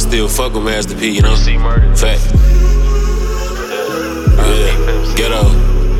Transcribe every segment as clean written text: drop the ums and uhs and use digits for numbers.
still fuck with Master P, you know? Fact. Yeah, ghetto.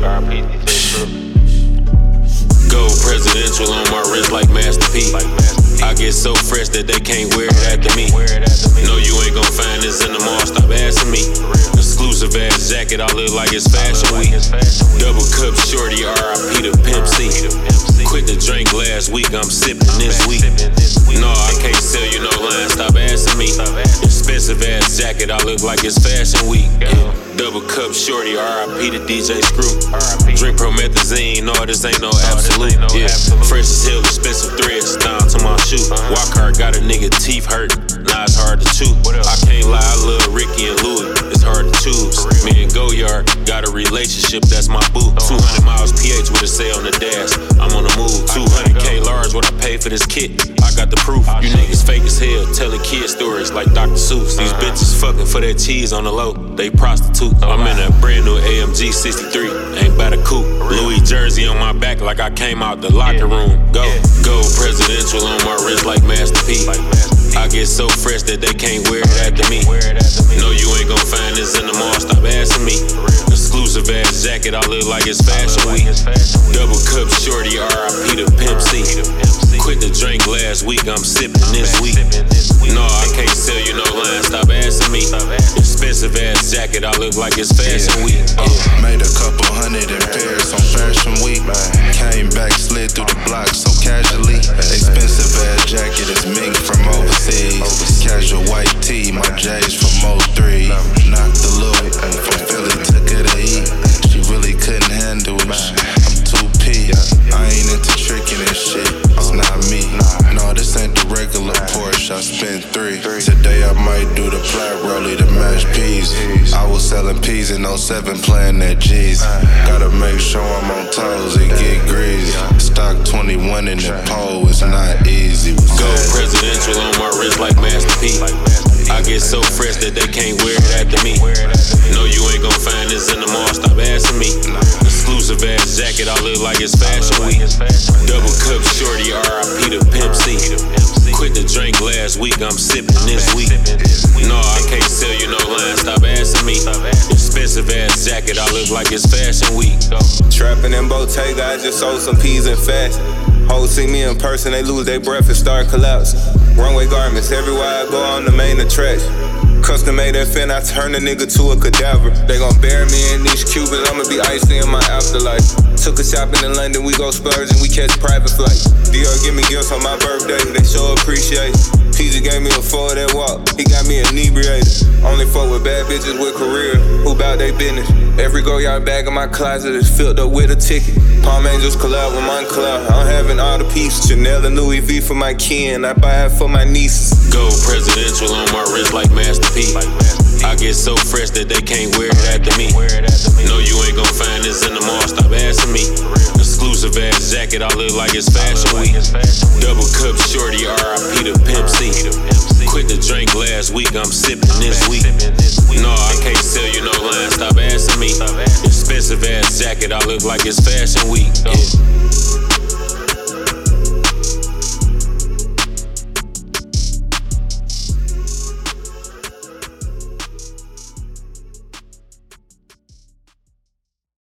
Gold presidential on my wrist like Master P. I get so fresh that they can't wear it after me. No, you ain't gon' find this in the mall, stop asking me. Exclusive ass jacket, I look like it's fashion week. Double cup shorty, RIP to Pimp C. Quit the drink last week, I'm sipping this week. No, I can't sell you no line, stop asking me. Expensive ass jacket, I look like it's fashion week. Double cup shorty, RIP to DJ Screw. Drink promethazine, no, this ain't no absolute. Yeah, fresh as hell, expensive threads down to my shoe. Walk hard, got a nigga teeth hurt. Now it's hard to chew. I can't lie, I love Ricky and Louis. It's hard to choose. Me and Goyard got a relationship, that's my boo. 200 miles PH with a say on the dash. I'm on the move. 200K large, what I pay for this kit. I got the proof. You niggas fake as hell, telling kid stories like Dr. Seuss. These bitches fucking for that cheese on the low. They prostitute. I'm in a brand new AMG 63. Ain't by the coupe. Louis jersey on my back like I came out the locker room. Gold presidential on my wrist like Master P. I get so fresh that they can't wear it after me. No, you ain't gon' find this in the mall, stop asking me. Exclusive ass jacket, I look like it's fashion week. Double cup shorty, RIP to Pimp C. Quit the drink last week, I'm sipping this week. No, I can't sell you no line, stop asking me. Expensive ass jacket, I look like it's fashion week. Made a couple hundred in Paris on fashion week. Came back, slid through the block so casually. Expensive ass jacket is mink from overseas. Casual white tee, my J's from 03. Knocked the loop, from Philly took her to eat. She really couldn't handle it. I'm 2P, I ain't into tricking and shit. It's not me. No, this ain't the regular Porsche. I spent 3. Today I might do the flat rollie to match peas. I was selling peas in 07, playing that G's. Gotta make sure I'm on toes and get greasy. Stock 21 in the pole, it's not easy. Gold presidential on my wrist like Master P. I get so fresh that they can't wear it after me. No, you ain't gon' find this in the mall, stop asking me. Exclusive ass jacket, I look like it's fashion week. Double cup shorty, RIP to Pimp C. Quit the drink last week, I'm sipping this week. No, I can't sell you no line, stop asking me. Expensive ass jacket, I look like it's fashion week. Trapping in Bottega, I just sold some peas and fast. Hoes see me in person, they lose their breath and start collapsing. Runway garments everywhere I go on the main attraction. Custom made that fin, I turn a nigga to a cadaver. They gon' bury me in these Cubans, I'ma be icy in my afterlife. Took a shopping in London, we go splurge and we catch private flights. Dior give me gifts on my birthday, they show appreciation. PG gave me a four that walk, he got me inebriated. Only fuck with bad bitches with career, who bout they business. Every Goyard bag in my closet is filled up with a ticket. Palm Angels collab with Moncler, I'm having all the pieces. Chanel and Louis V for my kin, I buy it for my nieces. Gold presidential on my wrist like Master P. I get so fresh that they can't wear it after me. No, you ain't gon' find this in the mall, stop asking me. Exclusive ass jacket, I look like it's fashion week. Double cup shorty, RIP to Pimp C. Quit the drink last week, I'm sipping this week. No, I can't sell you no line, stop asking me. Expensive ass jacket, I look like it's fashion week. Yeah.